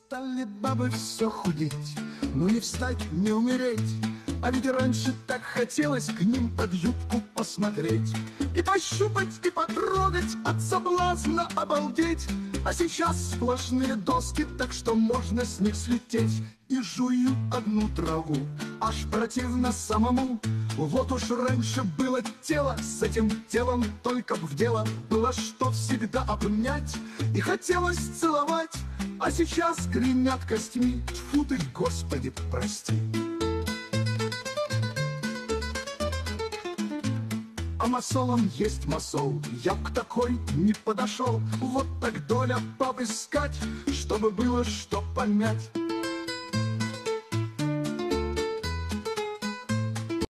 Стали бабы все худеть, ну не встать, не умереть. А ведь раньше так хотелось к ним под юбку посмотреть и пощупать, и потрогать, от соблазна обалдеть. А сейчас сплошные доски, так что можно с них слететь. И жую одну траву, аж противно самому. Вот уж раньше было тело, с этим телом только б в дело было, что всегда обнять и хотелось целовать. А сейчас гремят костьми, тьфу ты, Господи, прости. А масолом есть масол, я б к такой не подошел. Вот так доля баб искать, чтобы было что помять.